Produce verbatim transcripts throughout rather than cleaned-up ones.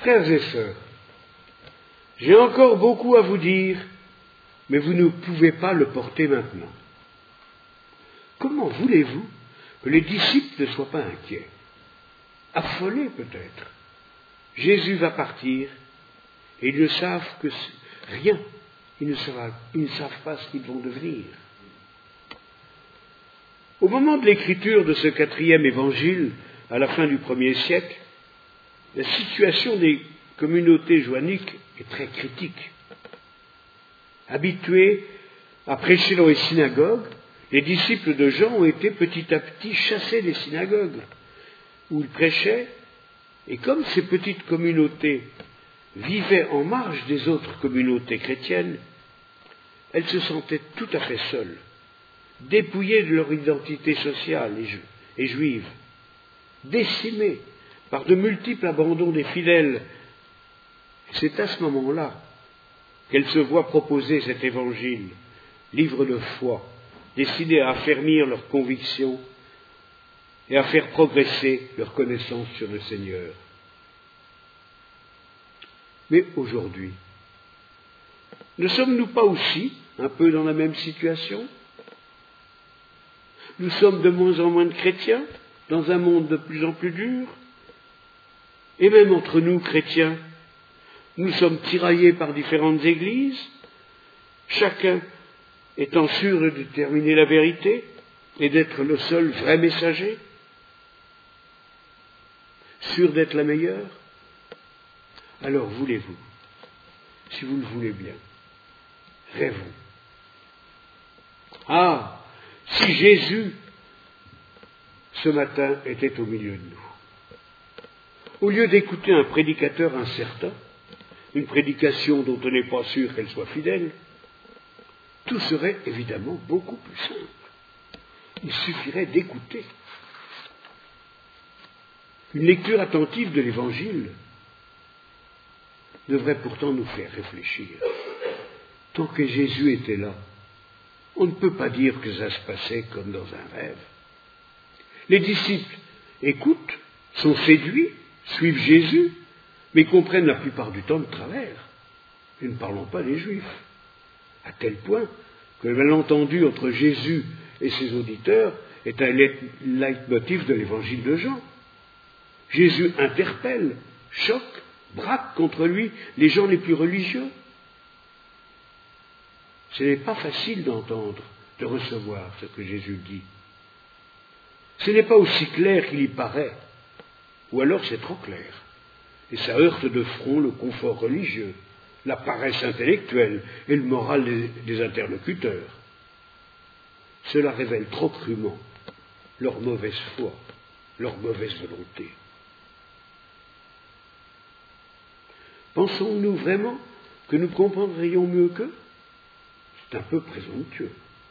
Frères et sœurs, j'ai encore beaucoup à vous dire, mais vous ne pouvez pas le porter maintenant. Comment voulez-vous que les disciples ne soient pas inquiets? Affolés peut-être. Jésus va partir et ils ne savent que rien. Ils ne savent, ils ne savent pas ce qu'ils vont devenir. Au moment de l'écriture de ce quatrième évangile, à la fin du premier siècle, la situation des communautés joanniques est très critique. Habitués à prêcher dans les synagogues, les disciples de Jean ont été petit à petit chassés des synagogues où ils prêchaient, et comme ces petites communautés vivaient en marge des autres communautés chrétiennes, elles se sentaient tout à fait seules, dépouillées de leur identité sociale et, ju- et juive, décimées par de multiples abandons des fidèles. C'est à ce moment-là qu'elles se voient proposer cet évangile, livre de foi, destiné à affermir leurs convictions et à faire progresser leur connaissance sur le Seigneur. Mais aujourd'hui, ne sommes-nous pas aussi un peu dans la même situation? Nous sommes de moins en moins de chrétiens dans un monde de plus en plus dur. Et même entre nous, chrétiens, nous sommes tiraillés par différentes églises, chacun étant sûr de déterminer la vérité et d'être le seul vrai messager, sûr d'être la meilleure. Alors voulez-vous, si vous le voulez bien, rêvons. Ah, si Jésus, ce matin, était au milieu de nous. Au lieu d'écouter un prédicateur incertain, une prédication dont on n'est pas sûr qu'elle soit fidèle, tout serait évidemment beaucoup plus simple. Il suffirait d'écouter. Une lecture attentive de l'Évangile devrait pourtant nous faire réfléchir. Tant que Jésus était là, on ne peut pas dire que ça se passait comme dans un rêve. Les disciples écoutent, sont séduits, suivent Jésus, mais comprennent la plupart du temps de travers. Et ne parlons pas des Juifs. À tel point que le malentendu entre Jésus et ses auditeurs est un leitmotiv de l'évangile de Jean. Jésus interpelle, choque, braque contre lui les gens les plus religieux. Ce n'est pas facile d'entendre, de recevoir ce que Jésus dit. Ce n'est pas aussi clair qu'il y paraît, ou alors c'est trop clair. Et ça heurte de front le confort religieux, la paresse intellectuelle et le moral des, des interlocuteurs. Cela révèle trop crûment leur mauvaise foi, leur mauvaise volonté. Pensons-nous vraiment que nous comprendrions mieux qu'eux? C'est un peu présomptueux.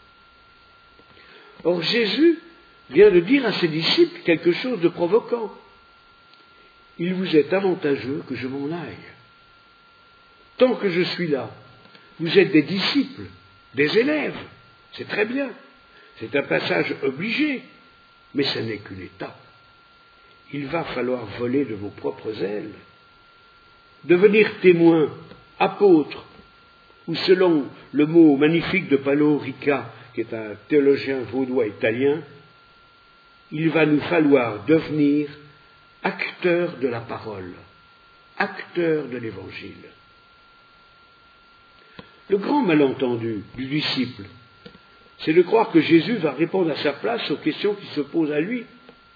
Or Jésus vient de dire à ses disciples quelque chose de provoquant. Il vous est avantageux que je m'en aille. Tant que je suis là, vous êtes des disciples, des élèves, c'est très bien. C'est un passage obligé, mais ce n'est qu'une étape. Il va falloir voler de vos propres ailes, devenir témoin, apôtre, ou selon le mot magnifique de Paolo Rica, qui est un théologien vaudois italien, il va nous falloir devenir acteurs de la parole, acteurs de l'Évangile. Le grand malentendu du disciple, c'est de croire que Jésus va répondre à sa place aux questions qui se posent à lui.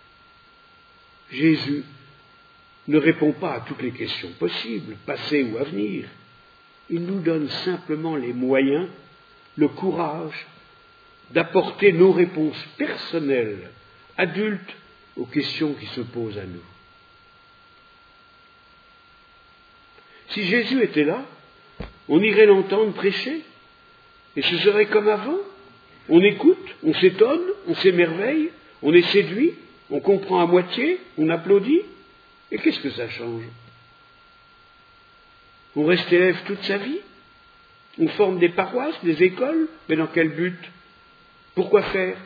Jésus ne répond pas à toutes les questions possibles, passées ou à venir. Il nous donne simplement les moyens, le courage d'apporter nos réponses personnelles, adultes, aux questions qui se posent à nous. Si Jésus était là, on irait l'entendre prêcher, et ce serait comme avant. On écoute, on s'étonne, on s'émerveille, on est séduit, on comprend à moitié, on applaudit, et qu'est-ce que ça change? On reste élève toute sa vie? On forme des paroisses, des écoles, mais dans quel but? Pourquoi faire?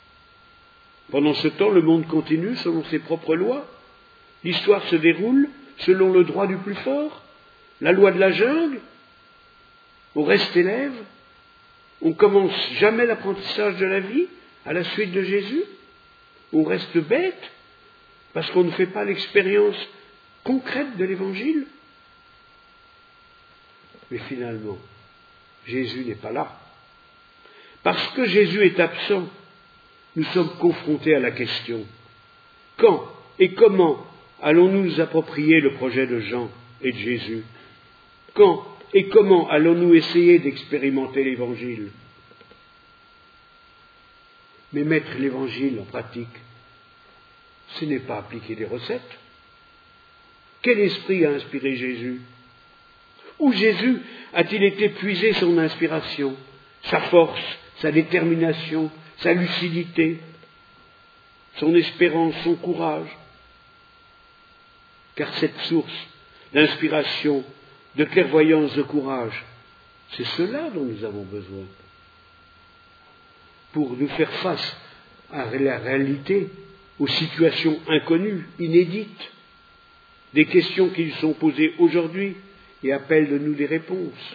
Pendant ce temps, le monde continue selon ses propres lois. L'histoire se déroule selon le droit du plus fort, la loi de la jungle. On reste élève, on commence jamais l'apprentissage de la vie à la suite de Jésus, on reste bête parce qu'on ne fait pas l'expérience concrète de l'Évangile. Mais finalement, Jésus n'est pas là. Parce que Jésus est absent, nous sommes confrontés à la question: quand et comment allons-nous nous approprier le projet de Jean et de Jésus? Quand et comment allons-nous essayer d'expérimenter l'Évangile? Mais mettre l'Évangile en pratique, ce n'est pas appliquer des recettes. Quel esprit a inspiré Jésus? Où Jésus a-t-il été puiser son inspiration, sa force, sa détermination, sa lucidité, son espérance, son courage? Car cette source d'inspiration, de clairvoyance, de courage, c'est cela dont nous avons besoin pour nous faire face à la réalité, aux situations inconnues, inédites, des questions qui nous sont posées aujourd'hui et appellent de nous des réponses.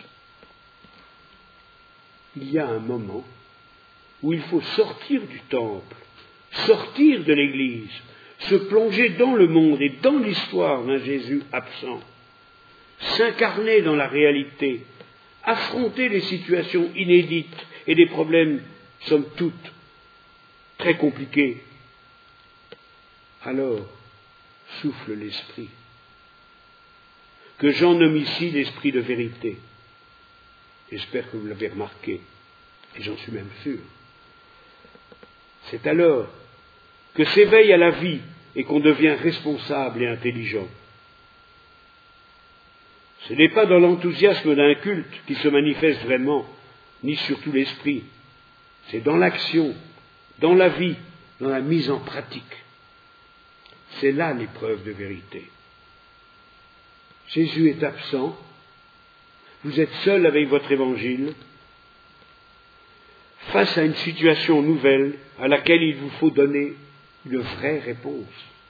Il y a un moment où il faut sortir du temple, sortir de l'Église, se plonger dans le monde et dans l'histoire d'un Jésus absent, s'incarner dans la réalité, affronter les situations inédites et des problèmes, somme toute, très compliqués. Alors, souffle l'Esprit, que Jean nomme ici l'Esprit de vérité. J'espère que vous l'avez remarqué, et j'en suis même sûr. C'est alors que s'éveille à la vie et qu'on devient responsable et intelligent. Ce n'est pas dans l'enthousiasme d'un culte qui se manifeste vraiment, ni surtout l'esprit. C'est dans l'action, dans la vie, dans la mise en pratique. C'est là l'épreuve de vérité. Jésus est absent. Vous êtes seul avec votre évangile, face à une situation nouvelle à laquelle il vous faut donner une vraie réponse.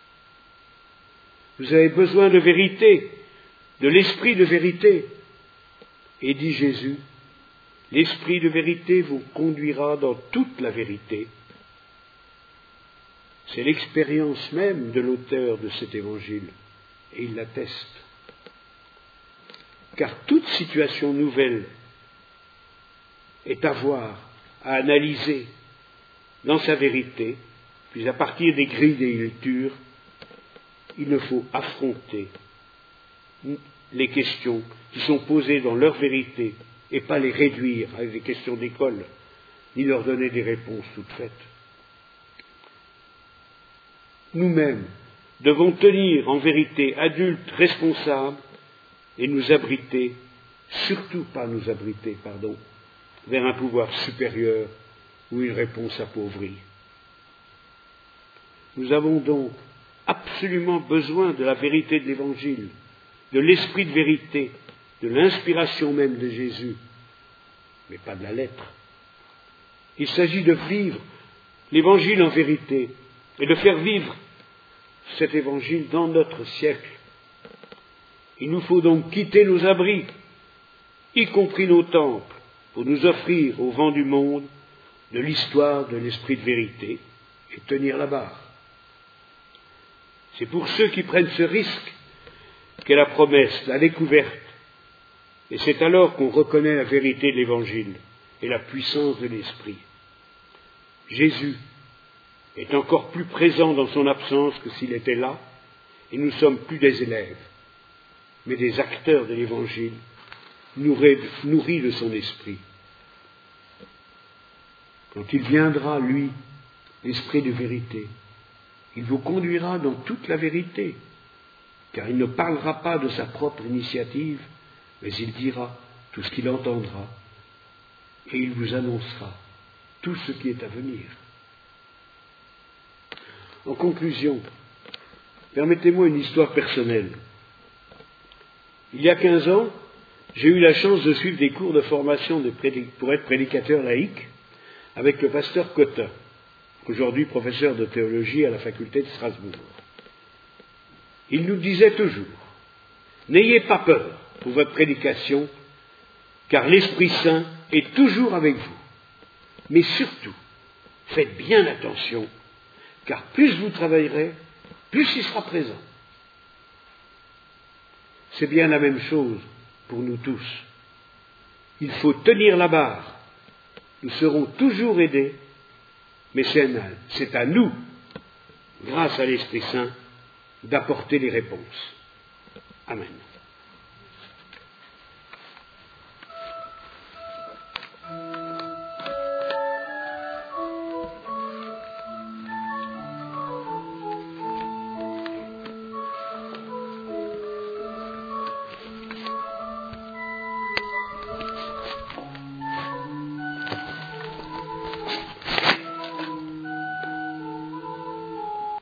Vous avez besoin de vérité, de l'esprit de vérité. Et dit Jésus, l'esprit de vérité vous conduira dans toute la vérité. C'est l'expérience même de l'auteur de cet évangile, et il l'atteste. Car toute situation nouvelle est à voir, à analyser dans sa vérité, puis à partir des grilles des lectures, il ne faut affronter les questions qui sont posées dans leur vérité et pas les réduire avec des questions d'école, ni leur donner des réponses toutes faites. Nous-mêmes devons tenir en vérité adultes responsables et nous abriter, surtout pas nous abriter, pardon, vers un pouvoir supérieur ou une réponse appauvrie. Nous avons donc absolument besoin de la vérité de l'Évangile, de l'esprit de vérité, de l'inspiration même de Jésus, mais pas de la lettre. Il s'agit de vivre l'Évangile en vérité et de faire vivre cet Évangile dans notre siècle. Il nous faut donc quitter nos abris, y compris nos temples, pour nous offrir au vent du monde de l'histoire de l'esprit de vérité et tenir la barre. C'est pour ceux qui prennent ce risque qu'est la promesse, la découverte. Et c'est alors qu'on reconnaît la vérité de l'Évangile et la puissance de l'Esprit. Jésus est encore plus présent dans son absence que s'il était là, et nous ne sommes plus des élèves, mais des acteurs de l'Évangile, nourris de son esprit. Quand il viendra, lui, l'esprit de vérité, il vous conduira dans toute la vérité, car il ne parlera pas de sa propre initiative, mais il dira tout ce qu'il entendra, et il vous annoncera tout ce qui est à venir. En conclusion, permettez-moi une histoire personnelle. Il y a quinze ans, j'ai eu la chance de suivre des cours de formation de prédic- pour être prédicateur laïque avec le pasteur Cotta, aujourd'hui professeur de théologie à la faculté de Strasbourg. Il nous disait toujours, N'ayez pas peur pour votre prédication, car l'Esprit Saint est toujours avec vous. Mais surtout, faites bien attention, car plus vous travaillerez, plus il sera présent. C'est bien la même chose pour nous tous. Il faut tenir la barre. Nous serons toujours aidés, mais c'est à nous, grâce à l'Esprit Saint, d'apporter les réponses. Amen.